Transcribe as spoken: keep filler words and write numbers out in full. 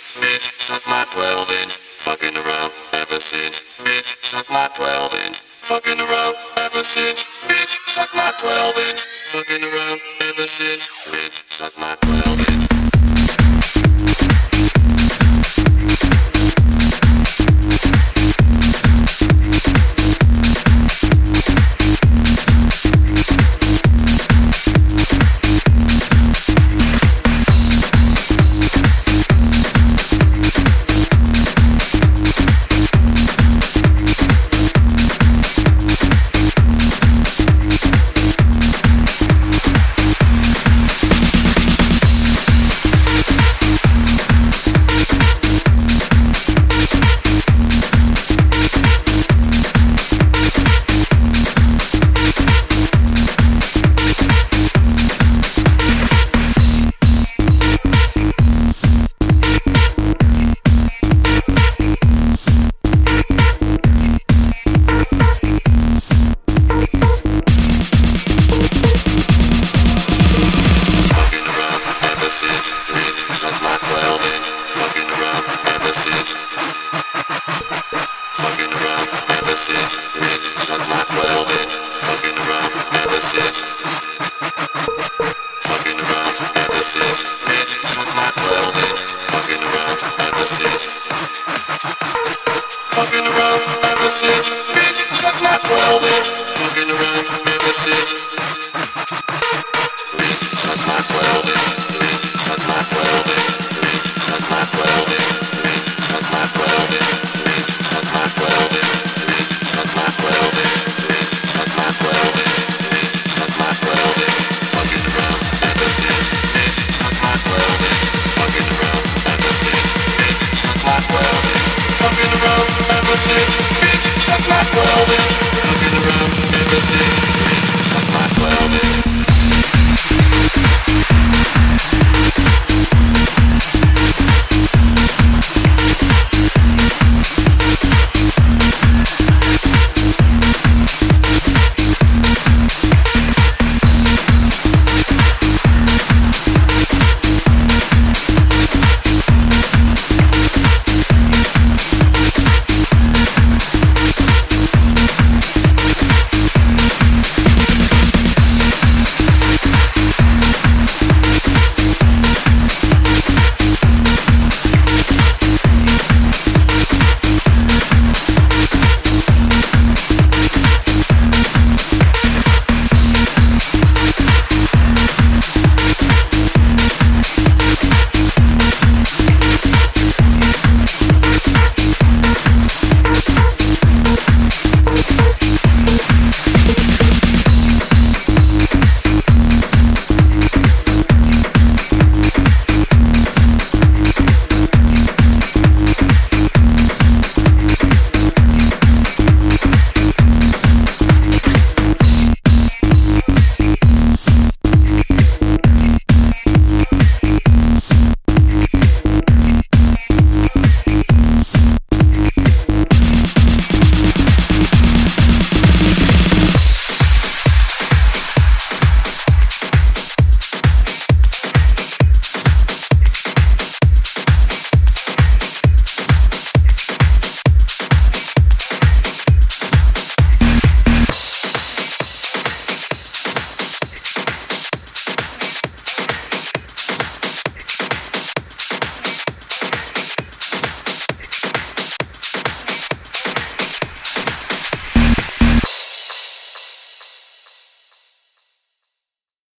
Bitch, suck my twelve inch. Fucking around ever since. Bitch, suck my twelve inch. Fucking around ever since. Bitch, suck my twelve inch. Fucking around ever since. Bitch, suck my twelve inch. Fucking around ever since, bitch, suck my twelve inch. Fucking around ever since. Bitch, suck my twelve inch. Bitch, suck my twelve inch. Bitch, suck my twelve inch. Bitch, suck my twelve inch. Bitch, suck my twelve inch. Bitch, suck my twelve inch. Bitch, suck my twelve inch. Bitch, suck my twelve inch. Fucking around ever since, bitch, suck my twelve inch. Fucking around ever since, bitch, suck my twelve inch. Fucking around ever since, bitch, suck my twelve inch. Fucking around ever since, bitch, suck my twelve inch.